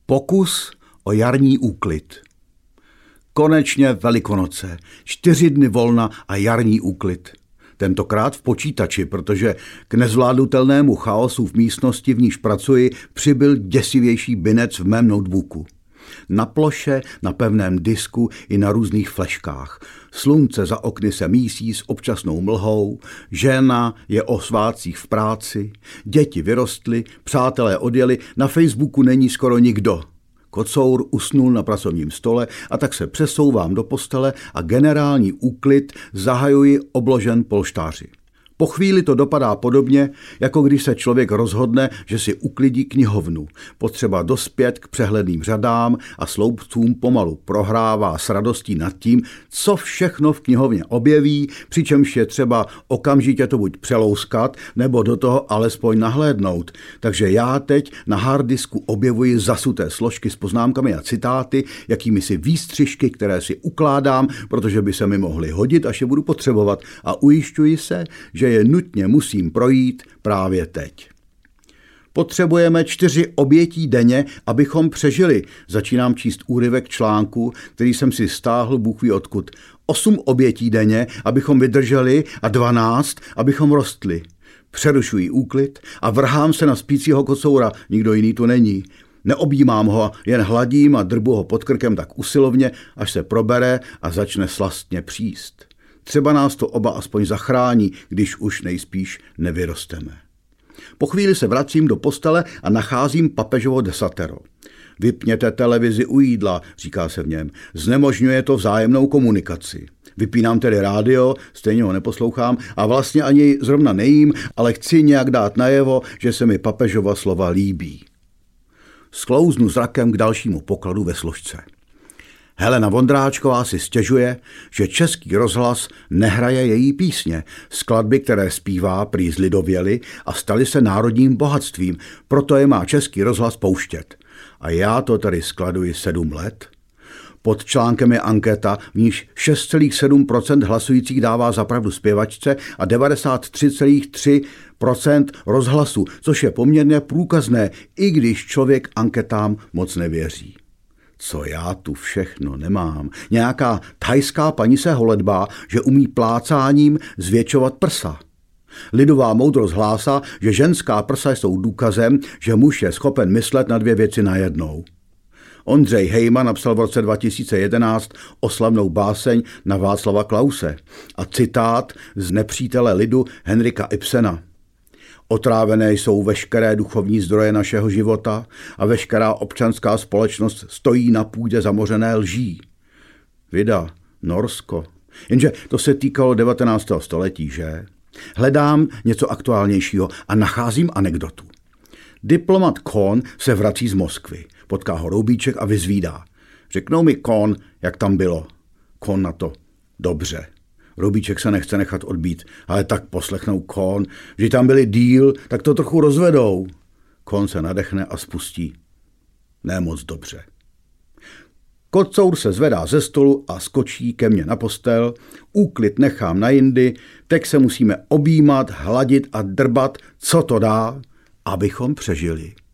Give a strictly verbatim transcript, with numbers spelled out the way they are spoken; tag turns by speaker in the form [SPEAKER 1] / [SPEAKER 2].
[SPEAKER 1] Pokus o jarní úklid. Konečně Velikonoce, čtyři dny volna a jarní úklid. Tentokrát v počítači, protože k nezvládnutelnému chaosu v místnosti, v níž pracuji, přibyl děsivější binec v mém notebooku. Na ploše, na pevném disku i na různých fleškách. Slunce za okny se mísí s občasnou mlhou, žena je o svátcích v práci, děti vyrostly, přátelé odjeli, na Facebooku není skoro nikdo. Kocour usnul na pracovním stole a tak se přesouvám do postele a generální úklid zahajuji obložen polštáři. Po chvíli to dopadá podobně, jako když se člověk rozhodne, že si uklidí knihovnu. Potřeba dospět k přehledným řadám a sloupcům pomalu prohrává s radostí nad tím, co všechno v knihovně objeví, přičemž je třeba okamžitě to buď přelouskat, nebo do toho alespoň nahlédnout. Takže já teď na harddisku objevuji zasuté složky s poznámkami a citáty, jakými si výstřižky, které si ukládám, protože by se mi mohly hodit, až je budu potřebovat, a ujišťuji se, že je nutně musím projít právě teď. Potřebujeme čtyři obětí denně, abychom přežili. Začínám číst úryvek článku, který jsem si stáhl bůh ví odkud. Osm obětí denně, abychom vydrželi, a dvanáct, abychom rostli. Přerušuji úklid a vrhám se na spícího kocoura, nikdo jiný tu není. Neobjímám ho, jen hladím a drbu ho pod krkem tak usilovně, až se probere a začne slastně příst. Třeba nás to oba aspoň zachrání, když už nejspíš nevyrosteme. Po chvíli se vracím do postele a nacházím papežovo desatero. Vypněte televizi u jídla, říká se v něm. Znemožňuje to vzájemnou komunikaci. Vypínám tedy rádio, stejně ho neposlouchám a vlastně ani zrovna nejím, ale chci nějak dát najevo, že se mi papežova slova líbí. Sklouznu zrakem k dalšímu pokladu ve složce. Helena Vondráčková si stěžuje, že Český rozhlas nehraje její písně, skladby, které zpívá, prý zlidověly a staly se národním bohatstvím, proto je má Český rozhlas pouštět. A já to tady skladuji sedm let. Pod článkem je anketa, v níž šest celá sedm procent hlasujících dává za pravdu zpěvačce a devadesát tři celá tři procent rozhlasu, což je poměrně průkazné, i když člověk anketám moc nevěří. Co já tu všechno nemám. Nějaká thajská paní se holedbá, že umí plácáním zvětšovat prsa. Lidová moudrost hlásá, že ženská prsa jsou důkazem, že muž je schopen myslet na dvě věci najednou. Ondřej Hejma napsal v roce dva tisíce jedenáct oslavnou báseň na Václava Klause a citát z Nepřítele lidu Henrika Ibsena. Otrávené jsou veškeré duchovní zdroje našeho života a veškerá občanská společnost stojí na půdě zamořené lží. Vida, Norsko. Jenže to se týkalo devatenáctého století, že? Hledám něco aktuálnějšího a nacházím anekdotu. Diplomat Kohn se vrací z Moskvy. Potká ho Roubíček a vyzvídá. Řeknou mi, Kohn, jak tam bylo. Kohn na to. Dobře. Roubíček se nechce nechat odbít, ale tak poslechnou Kohn, že tam byli díl, tak to trochu rozvedou. Kohn se nadechne a spustí. Ne moc dobře. Kocour se zvedá ze stolu a skočí ke mně na postel, úklid nechám na jindy, teď se musíme objímat, hladit a drbat, co to dá, abychom přežili.